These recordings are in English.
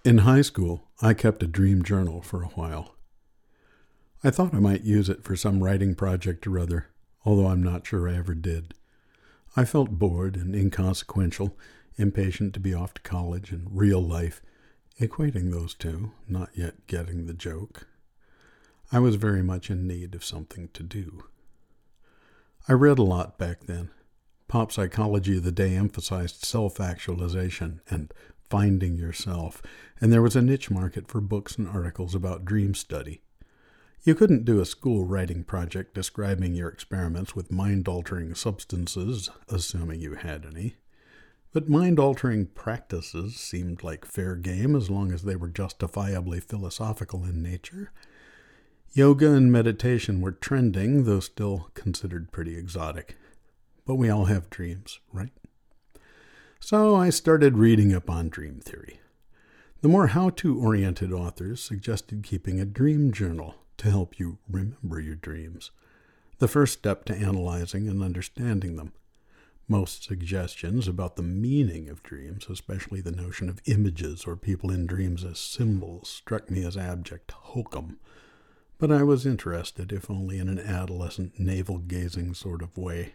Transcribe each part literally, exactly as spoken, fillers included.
In high school, I kept a dream journal for a while. I thought I might use it for some writing project or other, although I'm not sure I ever did. I felt bored and inconsequential, impatient to be off to college and real life, equating those two, not yet getting the joke. I was very much in need of something to do. I read a lot back then. Pop psychology of the day emphasized self-actualization and finding yourself, and there was a niche market for books and articles about dream study. You couldn't do a school writing project describing your experiments with mind-altering substances, assuming you had any. But mind-altering practices seemed like fair game as long as they were justifiably philosophical in nature. Yoga and meditation were trending, though still considered pretty exotic. But we all have dreams, right? So I started reading up on dream theory. The more how-to-oriented authors suggested keeping a dream journal to help you remember your dreams, the first step to analyzing and understanding them. Most suggestions about the meaning of dreams, especially the notion of images or people in dreams as symbols, struck me as abject hokum. But I was interested, if only in an adolescent navel-gazing sort of way.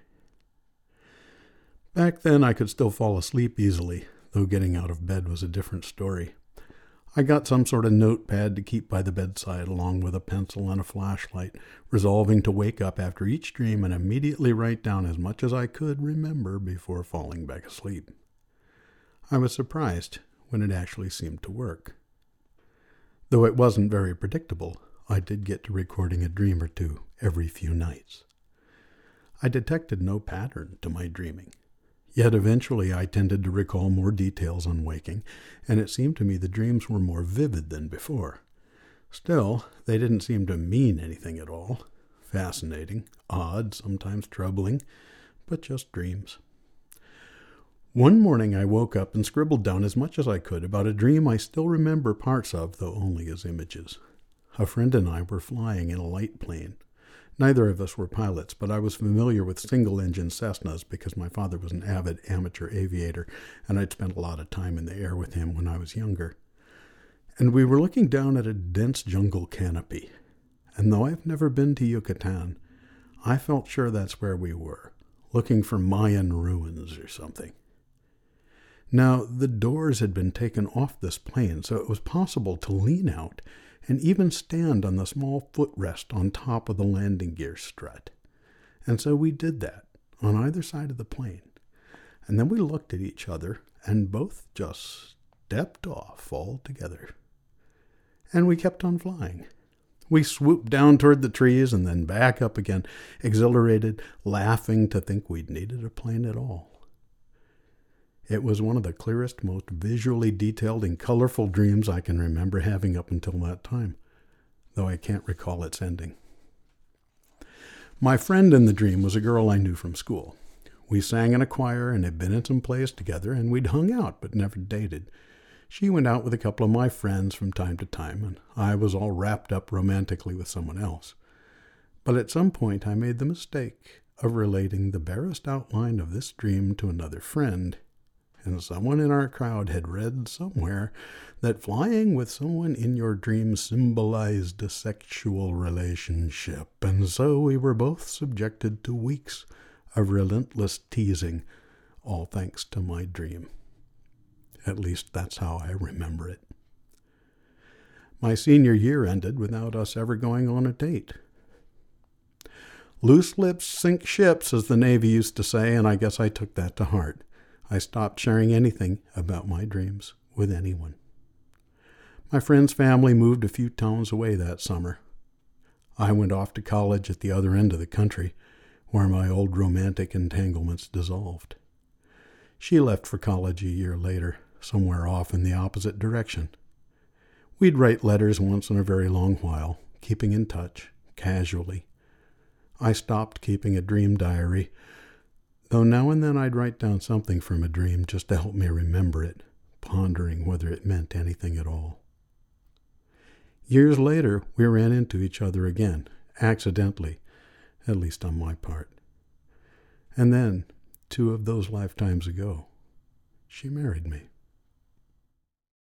Back then I could still fall asleep easily, though getting out of bed was a different story. I got some sort of notepad to keep by the bedside along with a pencil and a flashlight, resolving to wake up after each dream and immediately write down as much as I could remember before falling back asleep. I was surprised when it actually seemed to work. Though it wasn't very predictable, I did get to recording a dream or two every few nights. I detected no pattern to my dreaming. Yet eventually I tended to recall more details on waking, and it seemed to me the dreams were more vivid than before. Still, they didn't seem to mean anything at all. Fascinating, odd, sometimes troubling, but just dreams. One morning I woke up and scribbled down as much as I could about a dream I still remember parts of, though only as images. A friend and I were flying in a light plane. Neither of us were pilots, but I was familiar with single-engine Cessnas because my father was an avid amateur aviator, and I'd spent a lot of time in the air with him when I was younger. And we were looking down at a dense jungle canopy. And though I've never been to Yucatan, I felt sure that's where we were, looking for Mayan ruins or something. Now, the doors had been taken off this plane, so it was possible to lean out and even stand on the small footrest on top of the landing gear strut. And so we did that, on either side of the plane. And then we looked at each other, and both just stepped off altogether. And we kept on flying. We swooped down toward the trees and then back up again, exhilarated, laughing to think we'd needed a plane at all. It was one of the clearest, most visually detailed and colorful dreams I can remember having up until that time, though I can't recall its ending. My friend in the dream was a girl I knew from school. We sang in a choir and had been in some plays together, and we'd hung out but never dated. She went out with a couple of my friends from time to time, and I was all wrapped up romantically with someone else. But at some point I made the mistake of relating the barest outline of this dream to another friend, and someone in our crowd had read somewhere that flying with someone in your dream symbolized a sexual relationship, and so we were both subjected to weeks of relentless teasing, all thanks to my dream. At least that's how I remember it. My senior year ended without us ever going on a date. Loose lips sink ships, as the Navy used to say, and I guess I took that to heart. I stopped sharing anything about my dreams with anyone. My friend's family moved a few towns away that summer. I went off to college at the other end of the country, where my old romantic entanglements dissolved. She left for college a year later, somewhere off in the opposite direction. We'd write letters once in a very long while, keeping in touch, casually. I stopped keeping a dream diary, though now and then I'd write down something from a dream just to help me remember it, pondering whether it meant anything at all. Years later, we ran into each other again, accidentally, at least on my part. And then, two of those lifetimes ago, she married me.